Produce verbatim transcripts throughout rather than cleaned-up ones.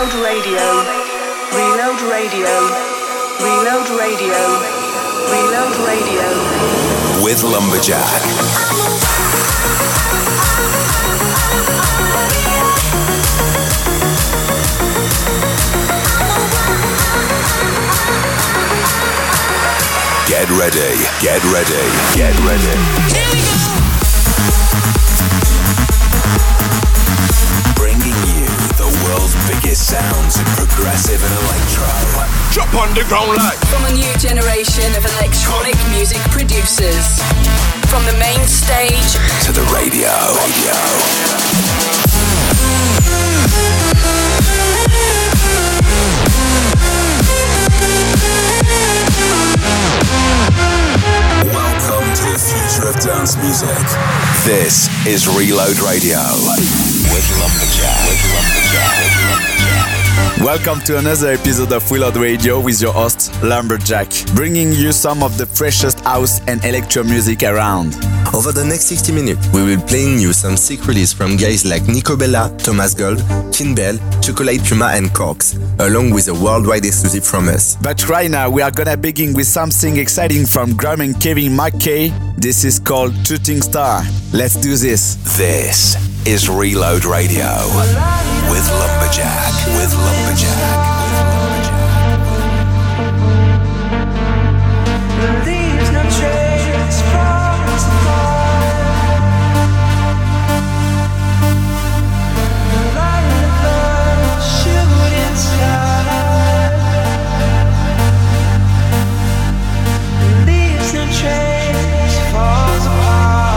Reload Radio. Reload Radio. Reload Radio. Reload Radio. With Lumberjack. Get ready, get ready, get ready. Here we go. Bringing you the world's biggest sounds in progressive and electro. Drop on the ground like. From a new generation of electronic music producers. From the main stage to the radio. radio. Welcome to the future of dance music. This is Reload Radio with Lumberjack. With Lumberjack. With Lumberjack. Welcome to another episode of Reload Radio with your host Lumberjack, bringing you some of the freshest house and electro music around. Over the next sixty minutes, we will playing you some sick release from guys like Nico Bella, Thomas Gold, Kin Bell, Chocolate Puma and Corks, along with a worldwide exclusive from us. But right now, we are gonna begin with something exciting from Graham and Kevin McKay. This is called Shooting Star. Let's do this. This is Reload Radio with Lumberjack. With Lumberjack. Leaves no trace from its fire. The light of love shooting star. Leaves no trace, falls apart.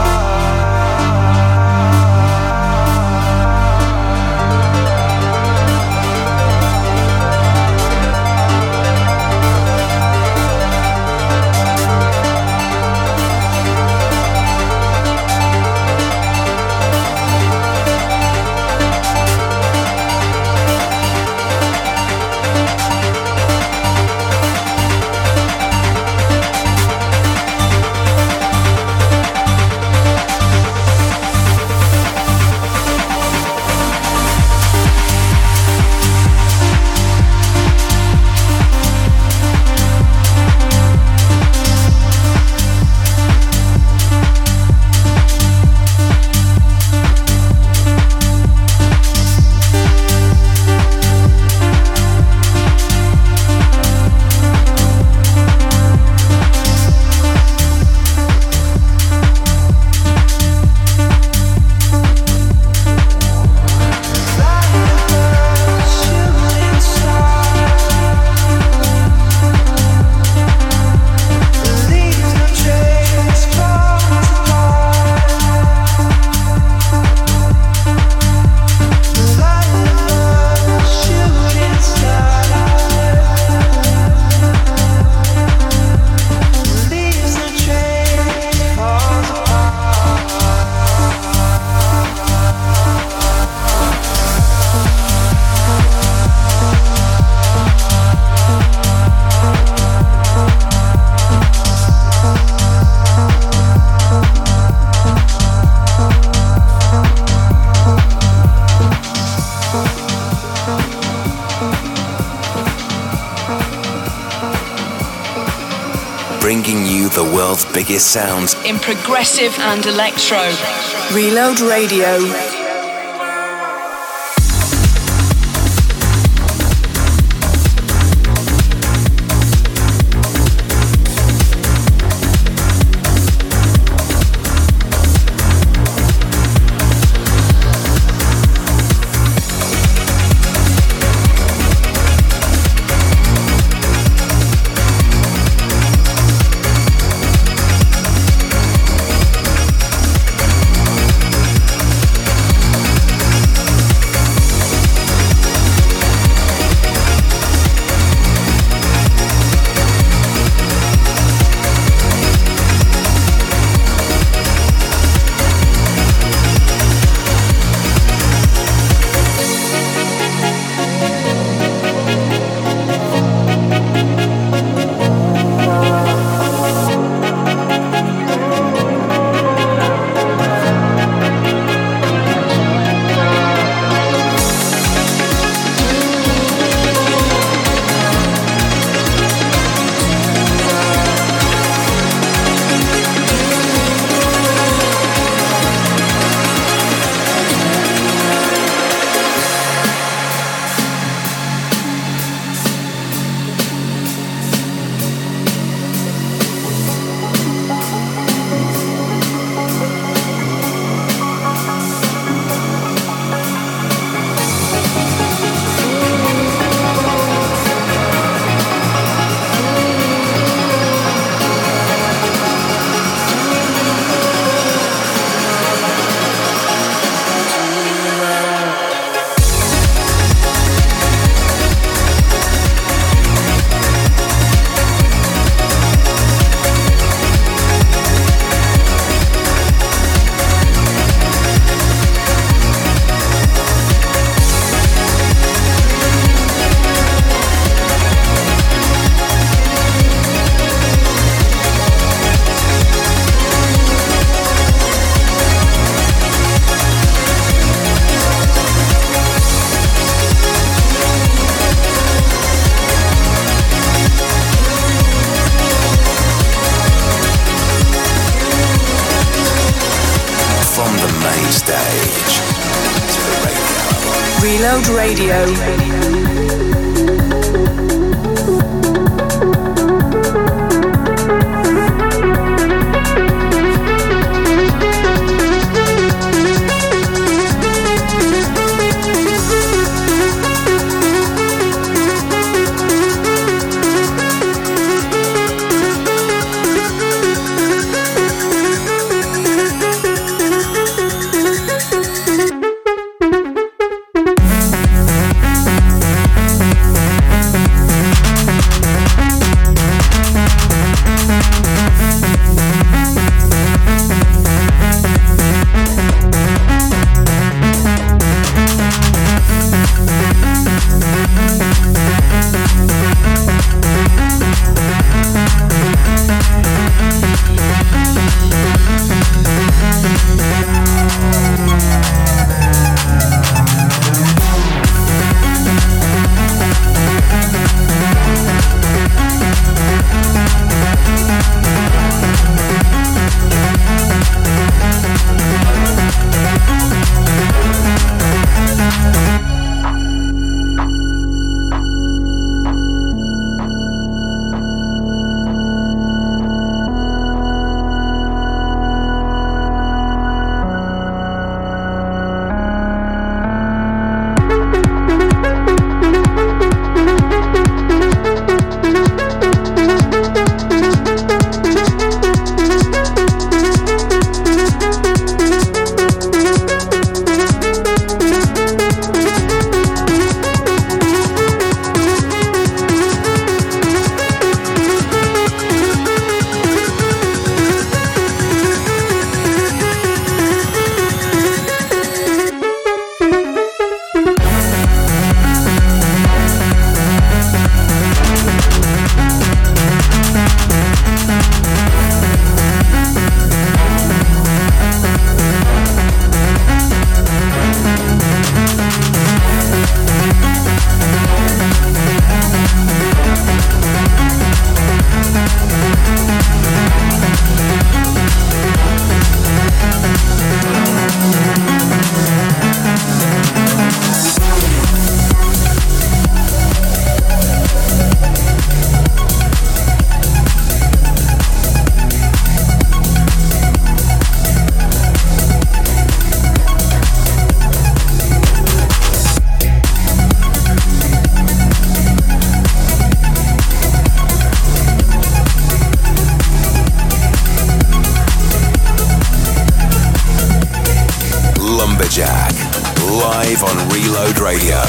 Bringing you the world's biggest sounds in progressive and electro. Reload Radio. Reload Radio. live on Reload Radio.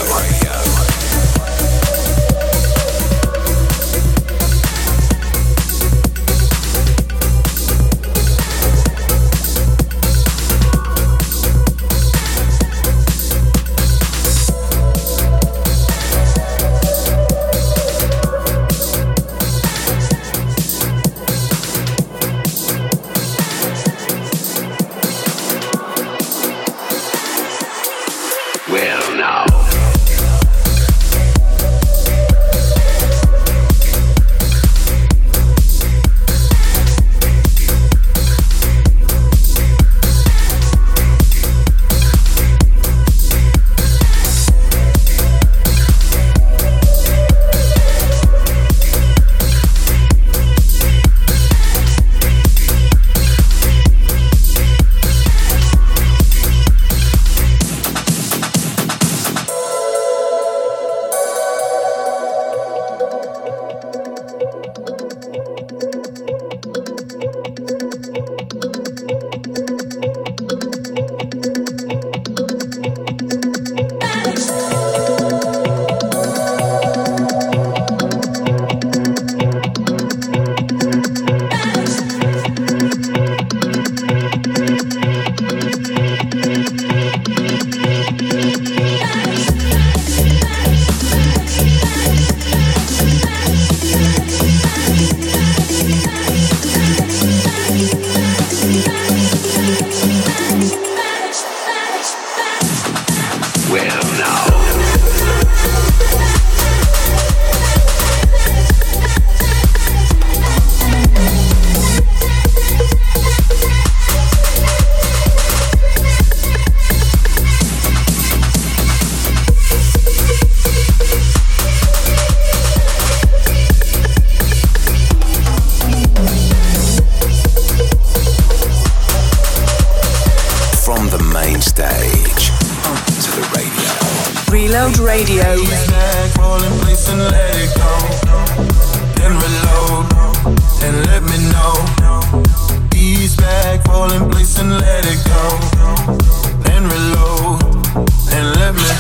Reload Radio. Ease back, fall in place and let it go. Then reload and let me know. Ease back, fall in place and let it go. Then reload and let me.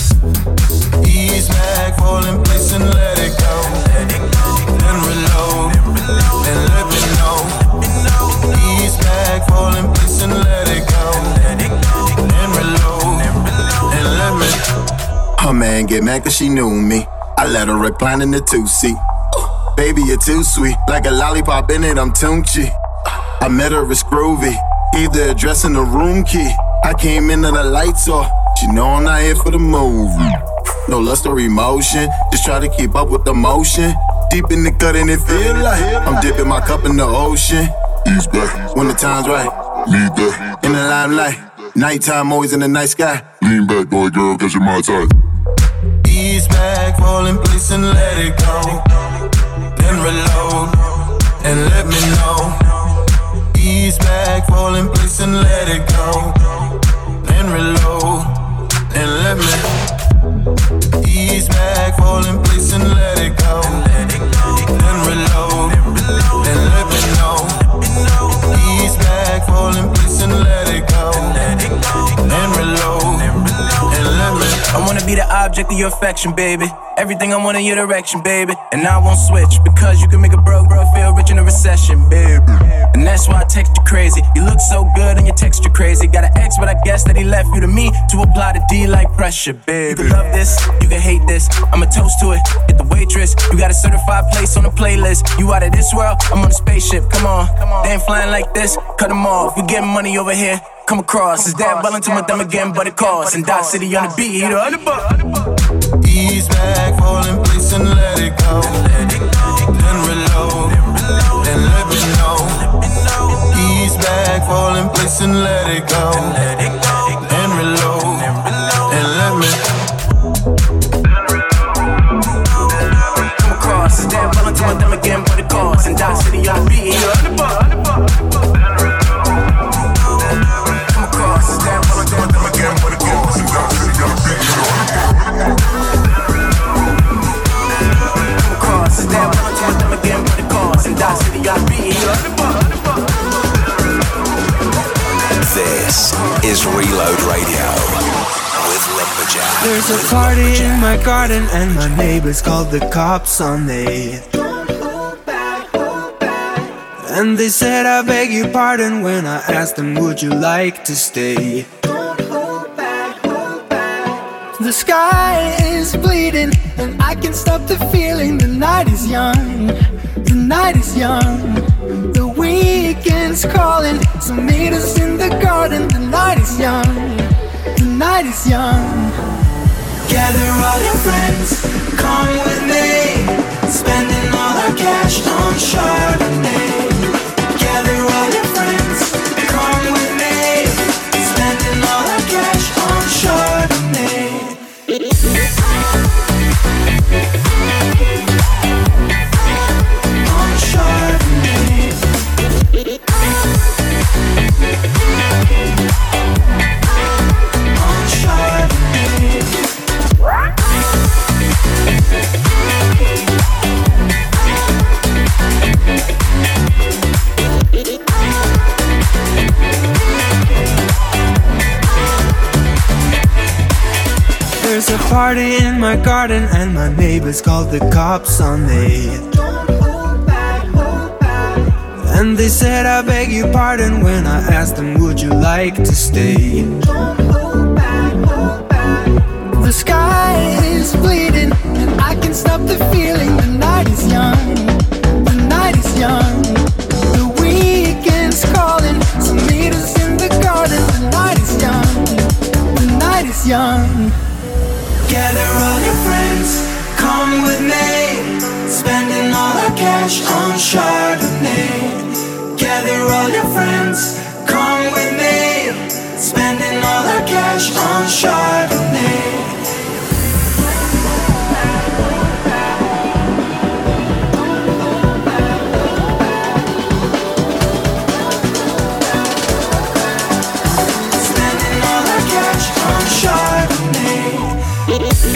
Ease back, fall in place and let it go. Then reload and let me know. Ease back, fall in place and let it go. Then reload and let me. Her man get mad cause she knew me. I let her recline in the two-seat. Baby, you're too sweet. Like a lollipop in it, I'm Tunchi. I met her, it's groovy. Gave the address and the room key. I came in and the lights off. She know I'm not here for the movie. No lust or emotion, just try to keep up with the motion. Deep in the gut and it feel like I'm dipping my cup in the ocean. Ease back when the time's right. Need that in the limelight. Nighttime always in the night sky. Lean back, boy, girl, cause you're my type. Ease back, fall in place and let it go. Then reload and let me know. Ease back, fall in place and let it go. Then reload and let me. Ease back, fall in place and let it go. Then reload and let me know. Ease back, fall in place and let it go. Then reload and let me. I wanna be the object of your affection, baby. Everything I want in your direction, baby. And I won't switch, because you can make a broke bro feel rich in a recession, baby. And that's why I text you crazy. You look so good and your texture crazy. Got an ex, but I guess that he left you to me to apply the D like pressure, baby. You can love this, you can hate this. I'm a toast to it, hit the waitress. You got a certified place on the playlist. You out of this world, I'm on a spaceship, come on. They ain't flying like this, cut them off. We getting money over here, come across. Is that Wellington with them again, but it costs. And Dot City on the beat, he the other buck. Ease back, fall in place and let it go. Then reload and let me know. Ease back, fall in place and let it go. Then reload and let me. Come across, is that Wellington with them again, but it costs. And Dot City on the beat, he the other buck. Come across, is that Wellington with them again, but it costs. And Dot City on the beat, he the other buck. This is Reload Radio with Lumberjack. There's a party in my garden and my neighbors called the cops on me. And they said I beg your pardon when I asked them would you like to stay. The sky is bleeding and I can't stop the feeling. The night is young, the night is young. The weekend's calling, so meet us in the garden. The night is young, the night is young. Gather all your friends, come with me. Spending all our cash on Chardonnay. Gather all your friends, come with me. Spending all our cash on Chardonnay. On Chardonnay. On Chardonnay. There's a party in my garden and my neighbors called the cops on me. And they said I beg your pardon when I asked them would you like to stay. The sky is bleeding and I can't stop the feeling. The night is young, the night is young. The weekend's calling, so meet us in the garden. The night is young, the night is young. Gather all your friends, come with me. Spending all our cash on Chardonnay. Gather all your friends, come with me. Spending all our cash on Chardonnay. Spending all our cash on Chardonnay.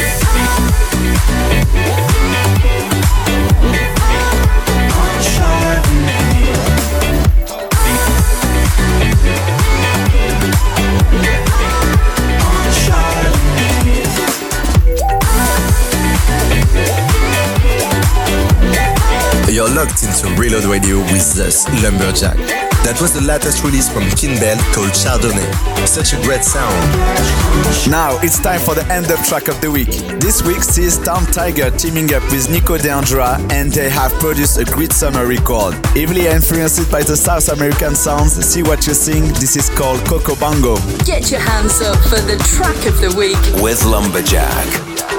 locked into Reload Radio with us, Lumberjack. That was the latest release from Kinbell called Chardonnay. Such a great sound. Now it's time for the end of track of the week. This week sees Tom Tiger teaming up with Nico D'Andrea, and they have produced a great summer record. Heavily influenced by the South American sounds, See What You Sing, this is called Coco Bongo. Get your hands up for the track of the week with Lumberjack.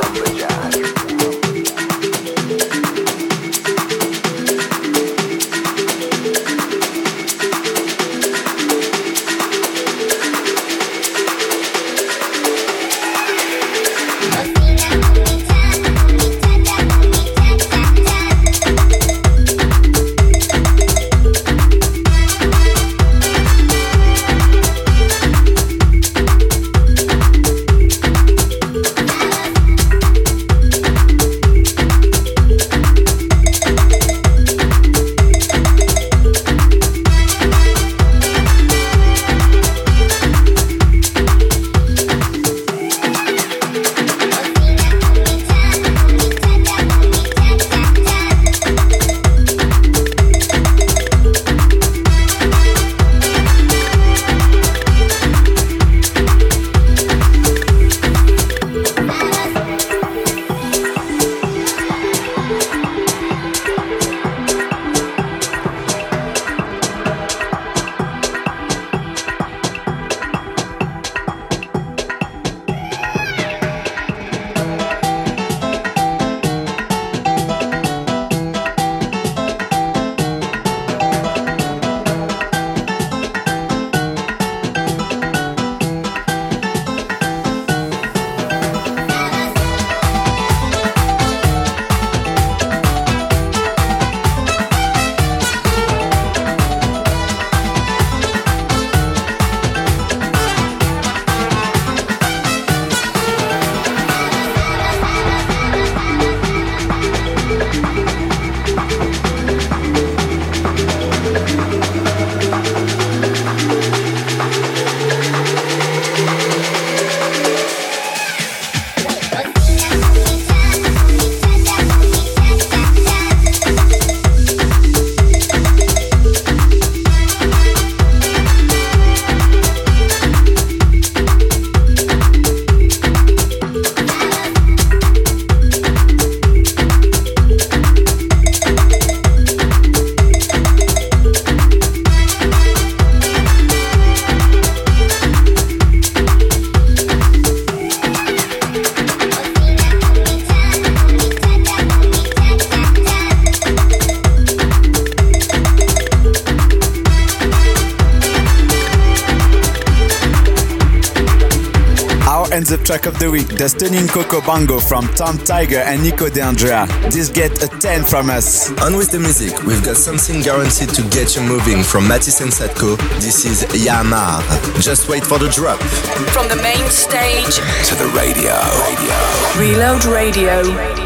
And the track of the week, the stunning Coco Bongo from Tom Tiger and Nico D'Andrea. This get a ten from us. On with the music, we've got something guaranteed to get you moving from Matisse and Sadko. This is Yamar. Just wait for the drop. From the main stage to the radio. radio. Reload Radio.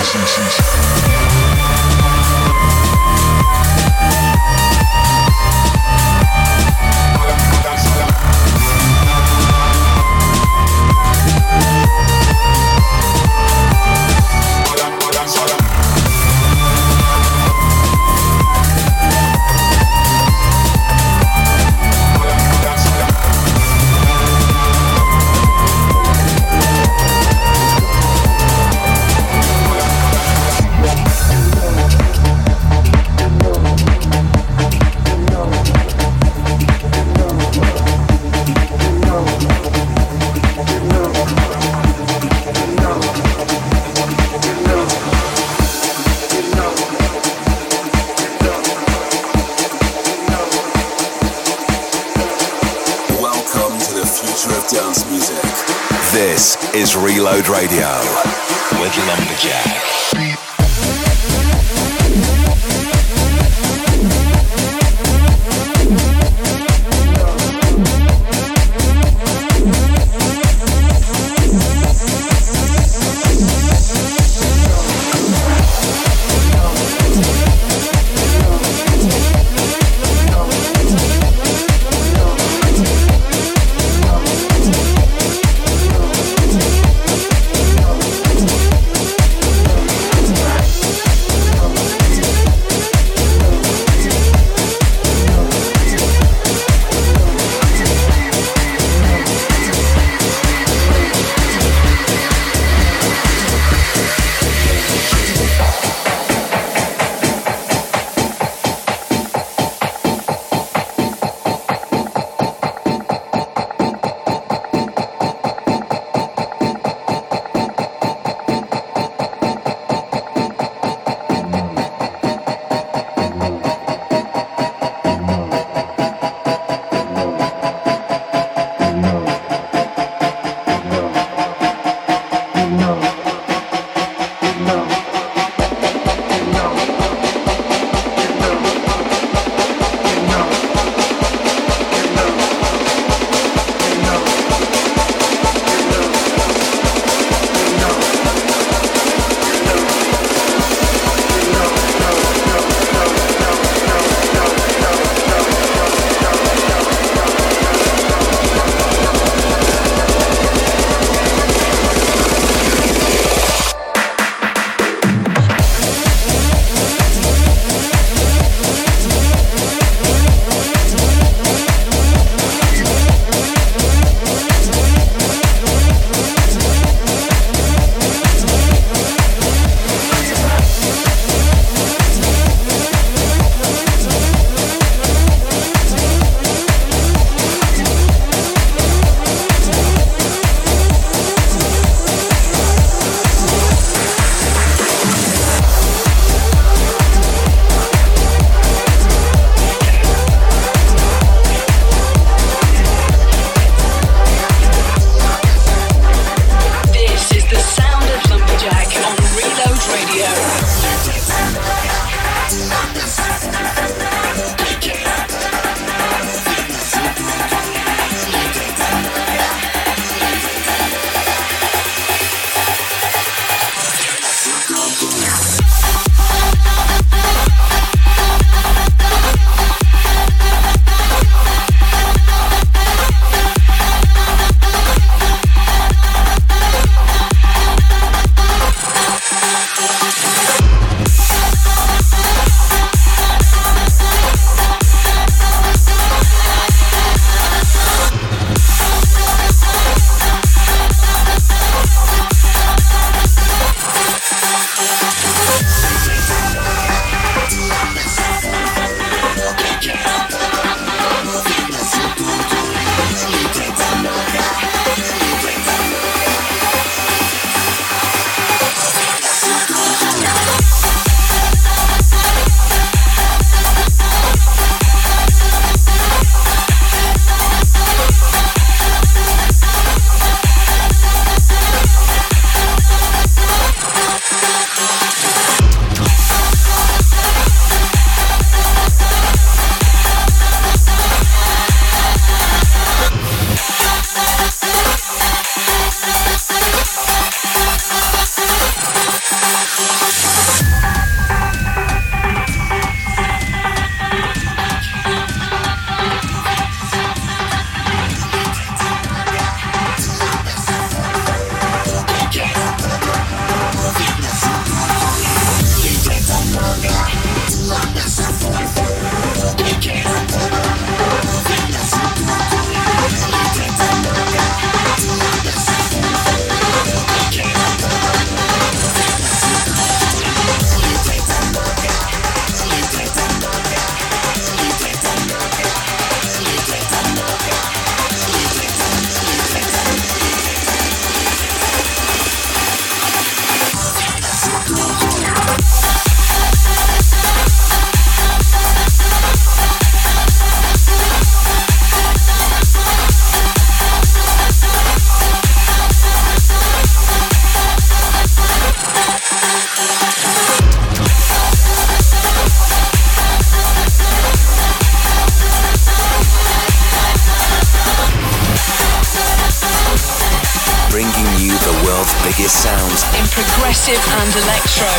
Is Reload Radio with Lumberjack. progressive and electro.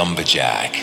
Lumberjack.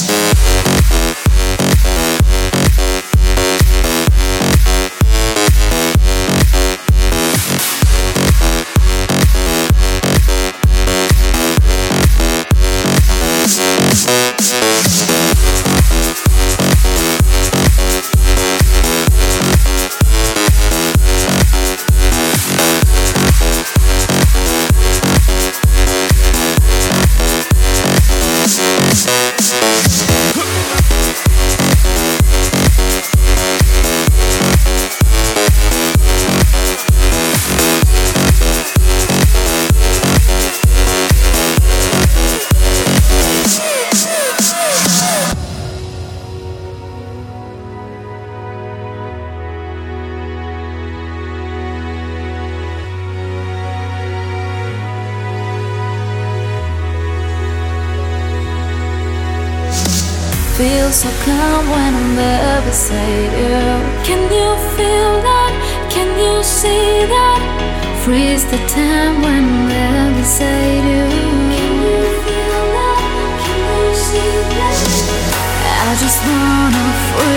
Feel so calm when I'm there beside you. Can you feel that? Can you see that? Freeze the time when I'm there beside you. Can you feel that? Can you see that? I just wanna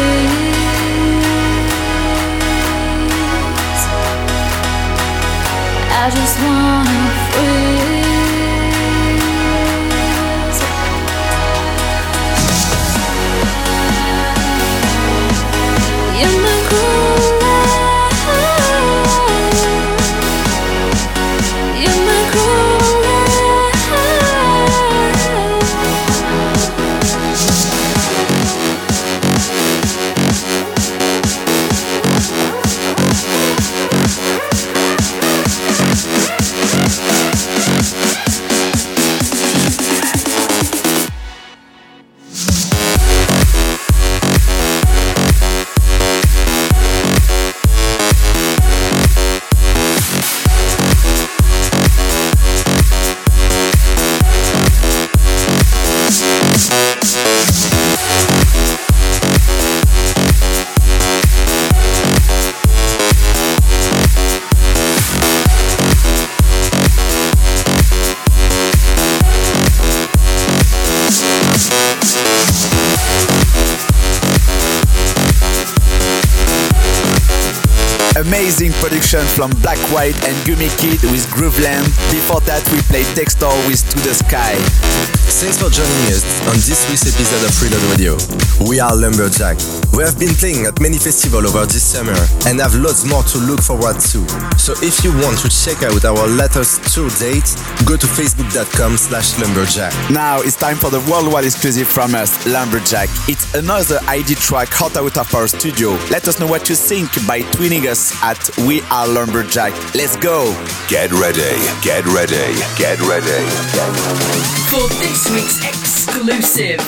freeze. I just wanna freeze. You're my cool light. You're my cool light. Amazing production from Black White and Gummy Kid with Grooveland. Before that we played Textor with To The Sky. Thanks for joining us on this week's episode of Reload Radio. We are Lumberjack. We have been playing at many festivals over this summer and have lots more to look forward to. So if you want to check out our latest tour date, go to facebook.com slash lumberjack. Now it's time for the worldwide exclusive from us, Lumberjack. It's another I D track hot out of our studio. Let us know what you think by tweeting us at We Are Lumberjack. Let's go! Get ready, get ready, get ready, get ready. For this week's exclusive.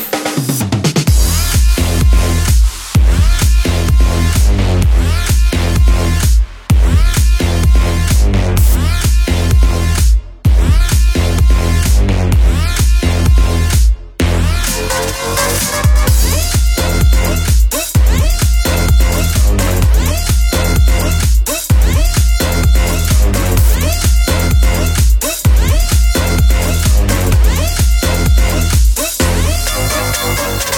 We'll be right back.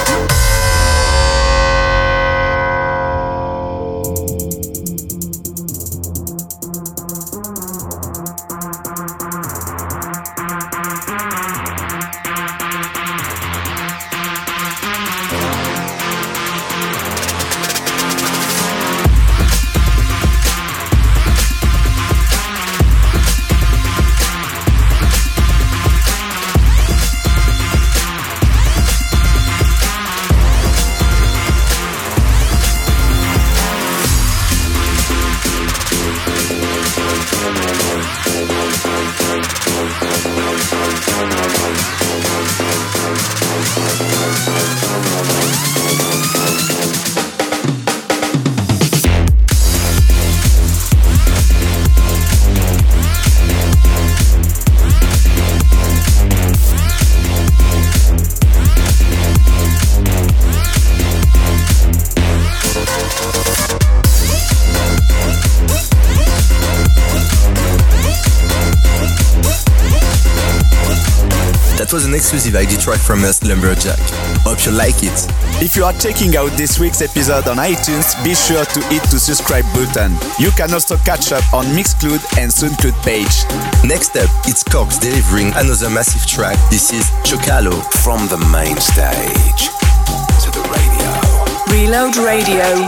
was an exclusive I D track from us, Lumberjack. Hope you like it. If you are checking out this week's episode on iTunes, be sure to hit the subscribe button. You can also catch up on Mixcloud and Soundcloud page. Next up, it's Corks delivering another massive track. This is Chocalo. From the main stage to the radio. Reload Radio.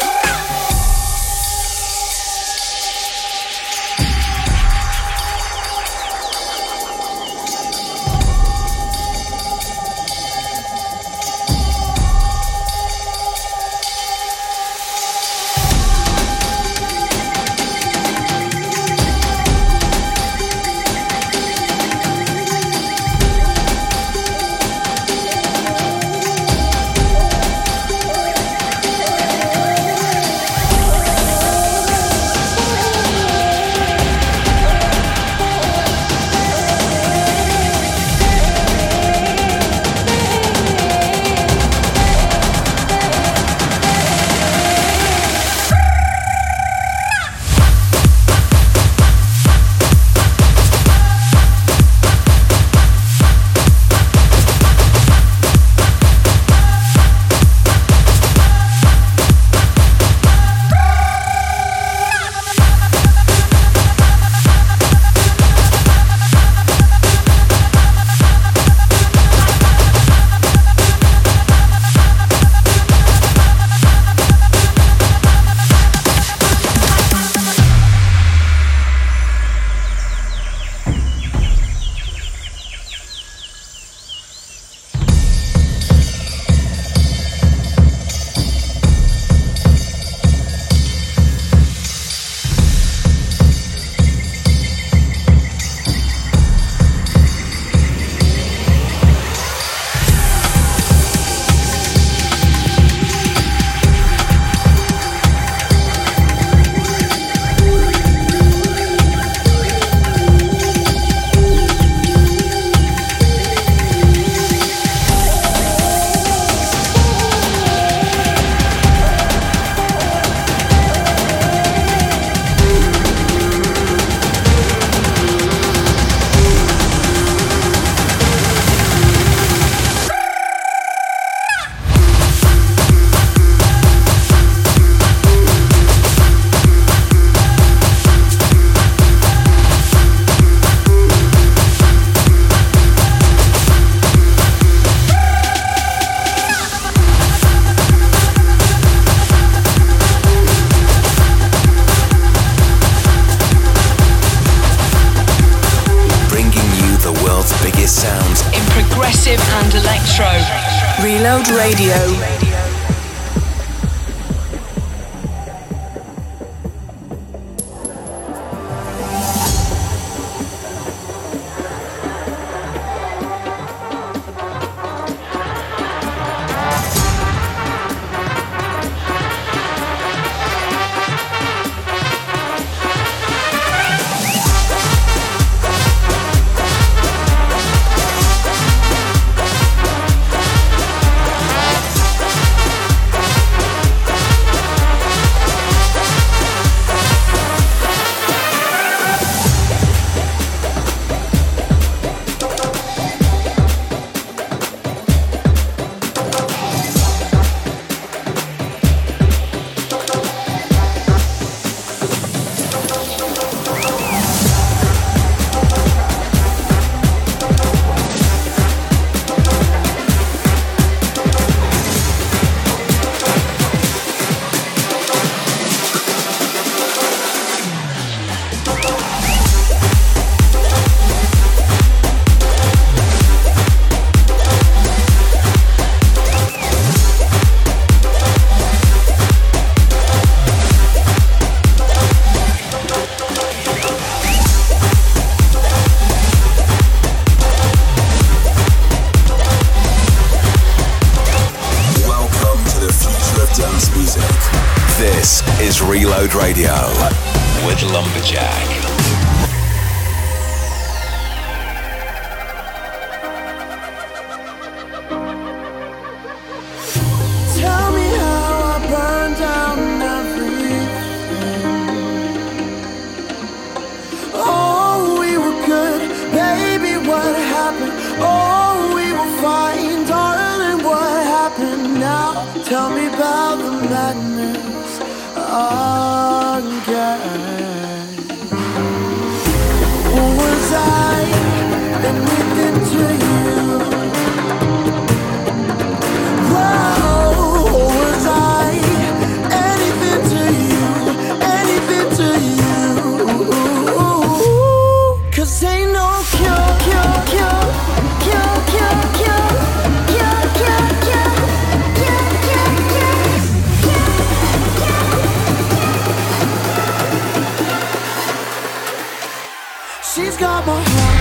Reload Radio. Reload Radio with Lumberjack. Tell me how I burned down everything. Oh, we were good, baby, what happened? Oh, Tell me about the madness again. Was I anything to you? Whoa, was I anything to you? Anything to you? 'Cause ain't no cure, cure, cure, cure, cure, cure, cure, cure, cure, cure, cure, cure, cure. She's got my heart.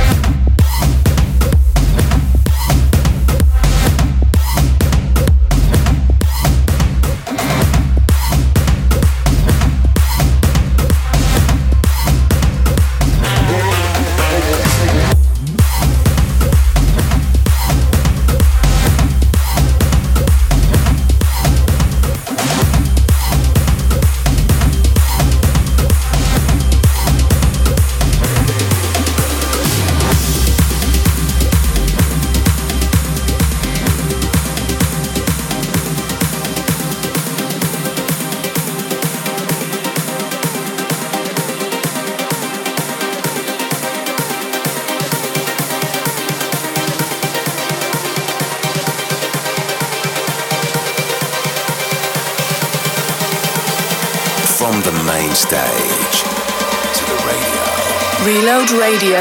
From the main stage to the radio. Reload Radio.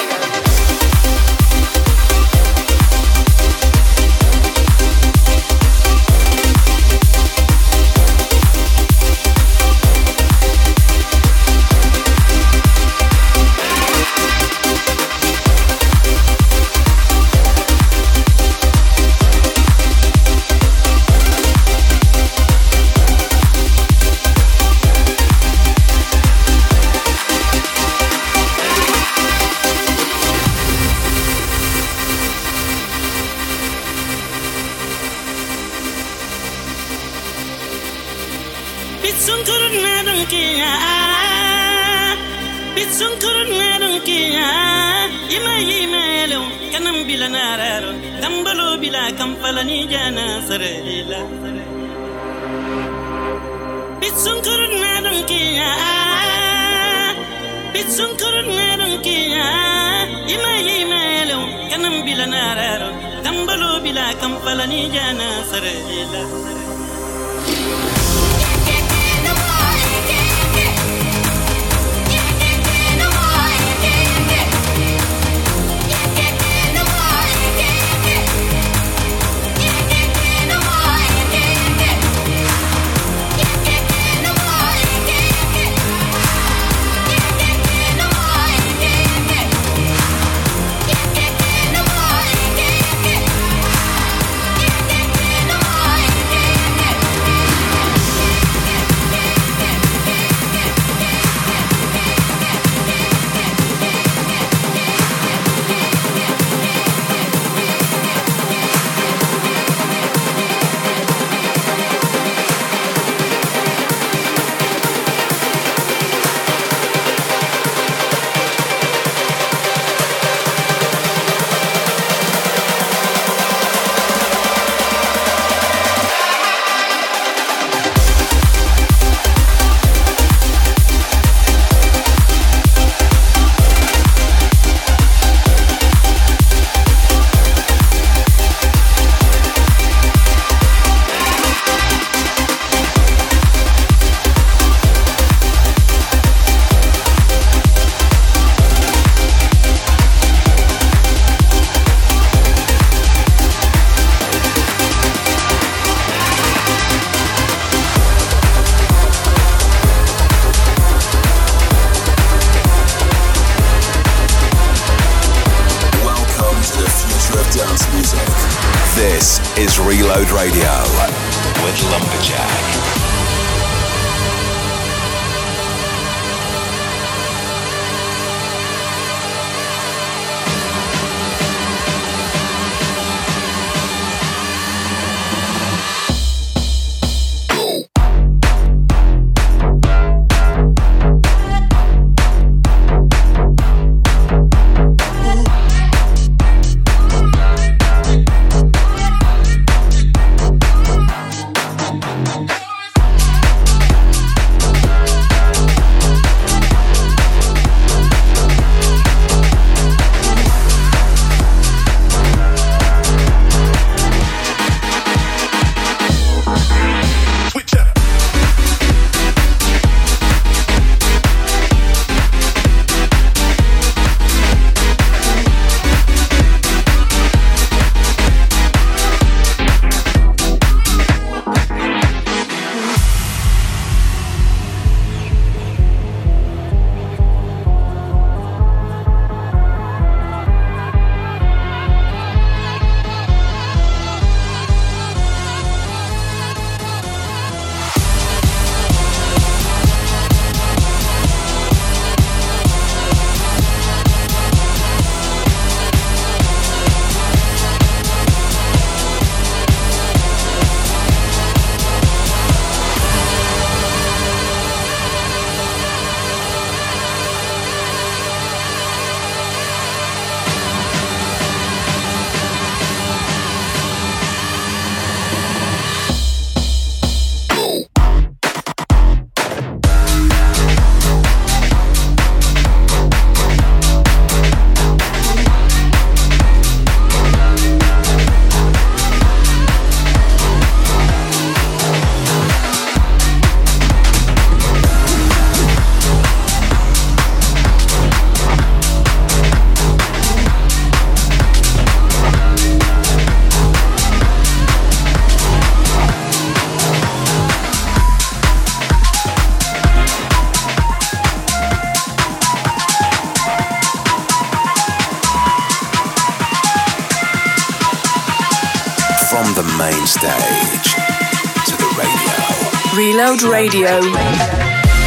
Reload Radio with Lumberjack. stage to the radio. Reload Radio.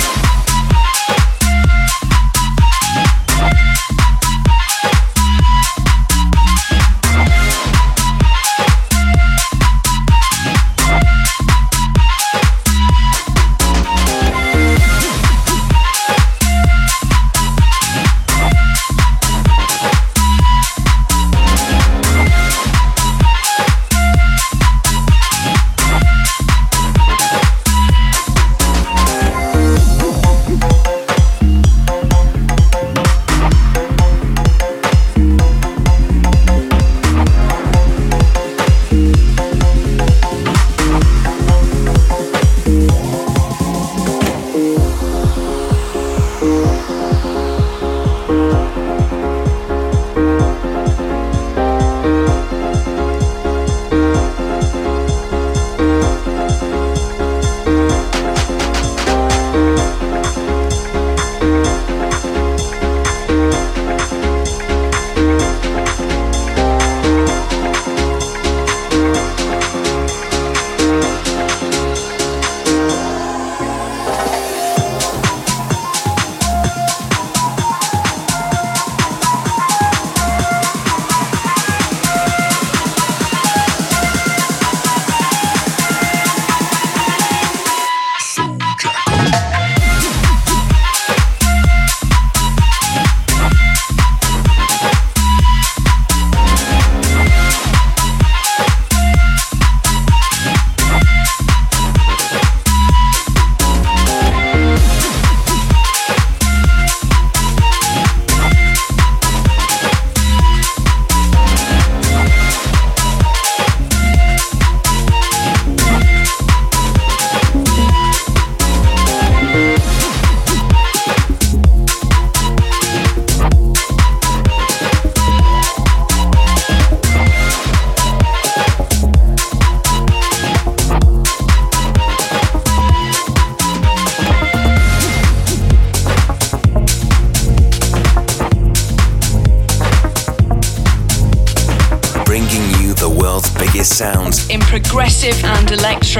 Sounds in progressive and electro.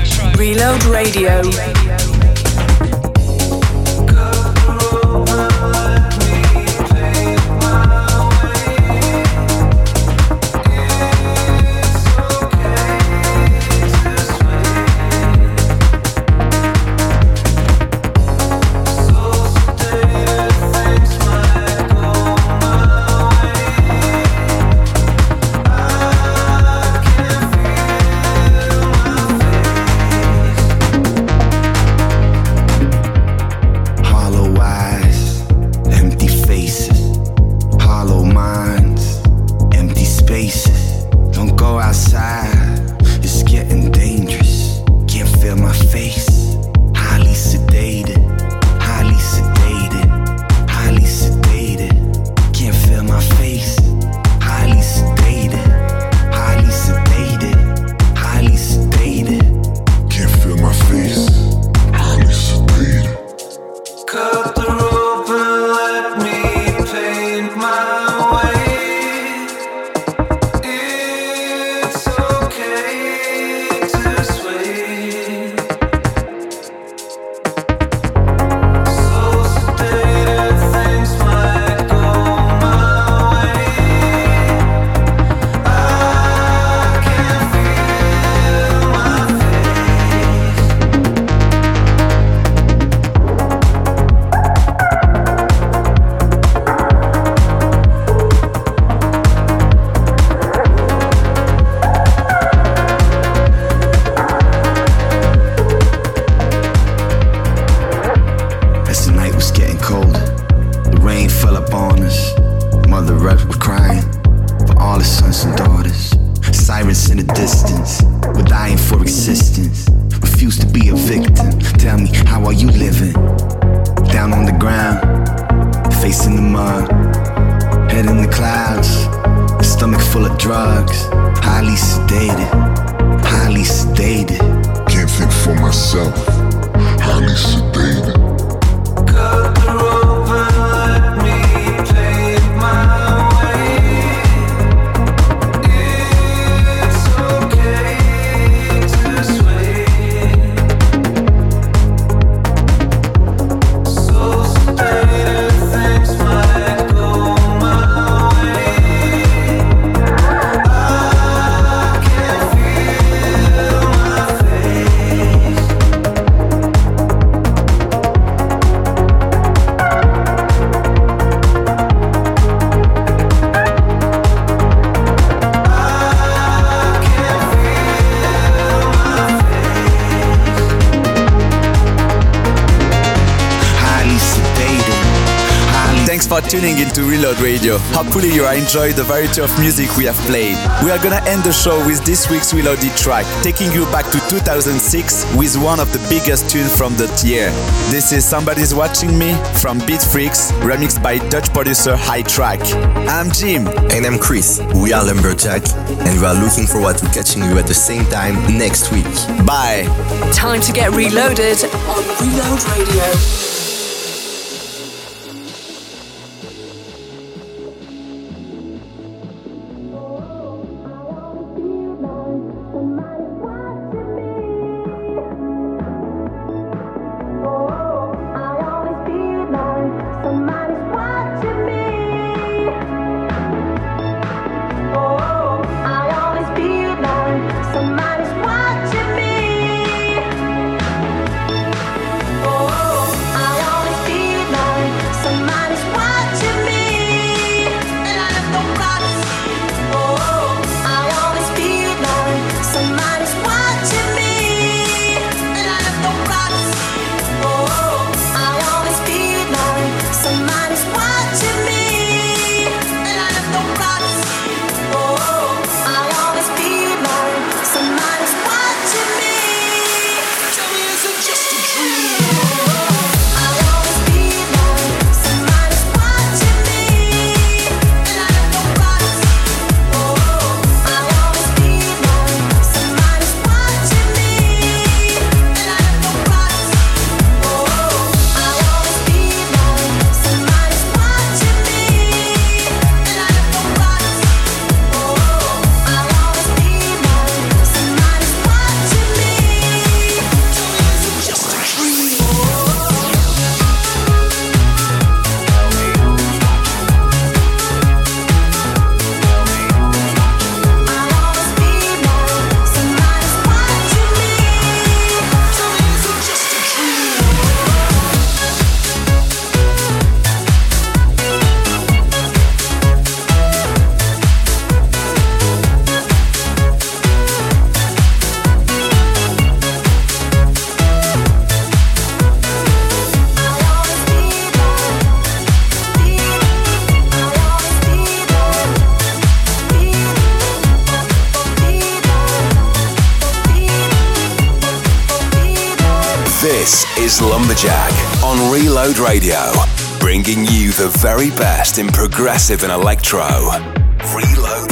Reload Radio. Okay. for tuning into Reload Radio. Hopefully you are enjoying the variety of music we have played. We are gonna end the show with this week's Reloaded track, taking you back to two thousand six with one of the biggest tunes from that year. This is Somebody's Watching Me from Beat Freaks, remixed by Dutch producer High Track. I'm Jim. And I'm Chris. We are Lumberjack, and we are looking forward to catching you at the same time next week. Bye. Time to get reloaded on Reload Radio. Is Lumberjack on Reload Radio, bringing you the very best in progressive and electro. Reload.